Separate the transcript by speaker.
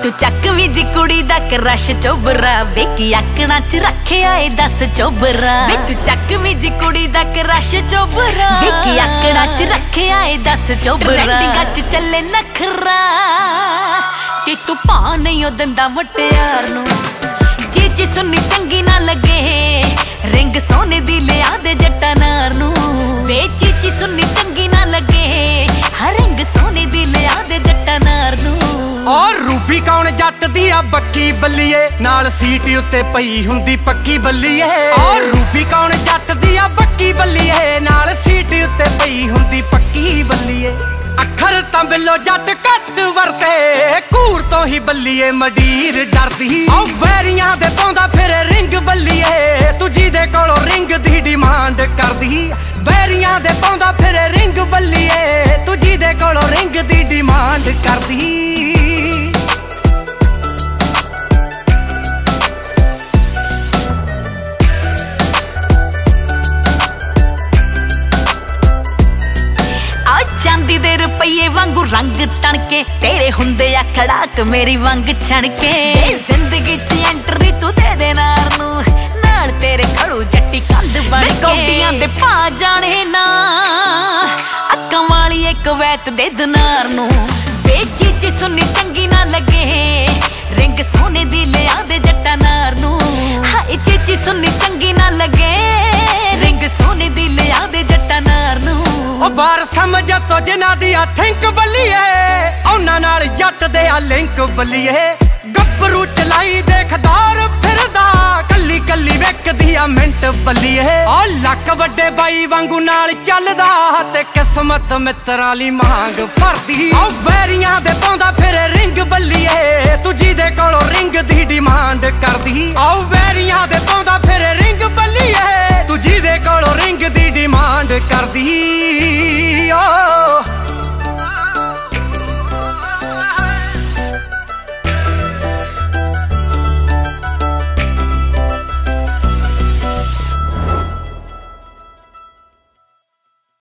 Speaker 1: ਤੂੰ ਚੱਕ ਵੀ ਜੀ ਕੁੜੀ ਦਾ ਕਰਸ਼ ਚੋਬਰਾ ਵੇਖੀ ਆਕਣਾ ਚ ਰੱਖਿਆ ਏ 10 ਚੋਬਰਾ ਵੇ ਤੂੰ ਚੱਕ ਵੀ ਜੀ ਕੁੜੀ ਦਾ ਕਰਸ਼ ਚੋਬਰਾ ਵੇਖੀ ਆਕਣਾ ਚ ਰੱਖਿਆ ਏ 10 ਚੋਬਰਾ ਟ੍ਰੈਂਡਿੰਗਾਂ ਚ ਚੱਲੇ ਨਖਰਾ ਕਿ ਤੂੰ ਭਾ ਨਹੀਂ ਉਹ ਦਿੰਦਾ ਮੁਟਿਆਰ ਨੂੰ ਚੀਚੀ ਸੁਣੀ ਚੰਗੀ ਨਾ ਲੱਗੇ ਰਿੰਗ ਸੋਨੇ ਦੀ ਲਿਆ ਦੇ ਜੱਟਾ ਨਾਰ ਨੂੰ ਵੇ ਚੀਚੀ ਸੁਣੀ ਚੰਗੀ ਨਾ ਲੱਗੇ ਰਿੰਗ ਸੋਨੇ ਦੀ ਲਿਆ ਦੇ ਜੱਟਾ ਨਾਰ ਨੂੰ
Speaker 2: ਔਰ ਰੂਬੀ ਕੌਣ ਜੱਟ ਦੀ ਆ ਬੱਕੀ ਬੱਲੀਏ ਨਾਲ ਸੀਟ ਉੱਤੇ ਪਈ ਹੁੰਦੀ ਪੱਕੀ ਬੱਲੀਏ ਔਰ ਰੂਬੀ ਕੌਣ ਜੱਟ ਦੀ ਆ ਬੱਕੀ ਬੱਲੀਏ ਨਾਲ ਸੀਟ ਉੱਤੇ ਪਈ ਹੁੰਦੀ ਪੱਕੀ ਬੱਲੀਏ ਅੱਖਰ ਤਾਂ ਬਿੱਲੋ ਜੱਟ ਘੱਟ ਵਰਤੇ ਘੂਰ ਤੋਂ ਹੀ ਬੱਲੀਏ ਮਡੀਰ ਡਰਦੀ ਔ ਵੈਰੀਆਂ ਦੇ ਪਾਉਂਦਾ ਫਿਰ ਰਿੰਗ ਬੱਲੀਏ ਤੂੰ ਜਿਹਦੇ ਕੋਲੋਂ ਰਿੰਗ ਦੀ ਡਿਮਾਂਡ ਕਰਦੀ ਵੈਰੀਆਂ ਦੇ ਪਾਉਂਦਾ ਫਿਰ ਰਿੰਗ ਬੱਲੀਏ ਤੂੰ ਜਿਹਦੇ ਕੋਲੋਂ ਰਿੰਗ ਦੀ ਡਿਮਾਂਡ ਕਰਦੀ
Speaker 1: ਚਾਂਦੀ ਦੇ ਰੁਪਈਏ ਵਾਂਗੂ ਰੰਗ ਟਣਕੇ ਤੇਰੇ ਹੁੰਦੇ ਆ ਖੜਾਕ ਮੇਰੀ ਵੰਗ ਛਣਕੇ ਜ਼ਿੰਦਗੀ 'ਚ ਐਂਟਰੀ ਤੂੰ ਦੇ ਦੇ ਨਾਰ ਨੂੰ ਨਾਲ ਤੇਰੇ ਖੜੂ ਜੱਟੀ ਕੰਧ ਬਣ ਕੇ ਕੌਡੀਆਂ ਦੇ ਭਾ ਜਾਣੇ ਨਾ ਅੱਕਾਂ ਵਾਲੀ ਇੱਕ ਵੈਤ ਦੇ ਦਿਨਾਰ ਨੂੰ ਵੇ ਚੀਚੀ ਸੁਣੀ ਚੰਗੀ ਨਾ ਲੱਗੇ ਰਿੰਗ ਸੋਨੇ ਦੀ ਲਿਆ ਦੇ ਜੱਟਾ ਨਾਰ ਨੂੰ ਹਾਏ ਚੀਚੀ ਸੁਣੀ ਚੰਗੀ ਨਾ ਲੱਗੇ ਰਿੰਗ ਸੋਨੇ ਦੀ ਲਿਆ ਦੇ ਜੱਟਾ ਨਾਰ ਨੂੰ
Speaker 2: ਉਹ ਬਾਰ ਸਮਝ ਤੋ ਜਿਨ੍ਹਾਂ ਦੀ ਆ ਥਿੰਕ ਬੱਲੀਏ ਉਹਨਾਂ ਨਾਲ ਜੱਟ ਦੇ ਆ ਲਿੰਕ ਬੱਲੀਏ ਗੱਭਰੂ ਚਲਾਈ ਦੇਖਦਾਰ ਫਿਰਦਾ ਕੱਲੀ ਕੱਲੀ ਵੇਖਦੀ ਆ ਮਿੰਟ ਬੱਲੀਏ ਆ ਲੱਕ ਵੱਡੇ ਬਾਈ ਵਾਂਗੂ ਨਾਲ ਚੱਲਦਾ ਤੇ ਕਿਸਮਤ ਮਿੱਤਰਾਂ ਲਈ ਮੰਗ ਭਰਦੀ ਆ ਵੈਰੀਆਂ ਦੇ ਪਾਉਂਦਾ ਫਿਰ ਰਿੰਗ ਬੱਲੀਏ ਤੂੰ ਜਿਹਦੇ ਕੋਲੋਂ ਰਿੰਗ ਦੀ ਡਿਮਾਂਡ ਕਰਦੀ ਆ ਵੈਰੀਆਂ ਦੇ ਪਾਉਂਦਾ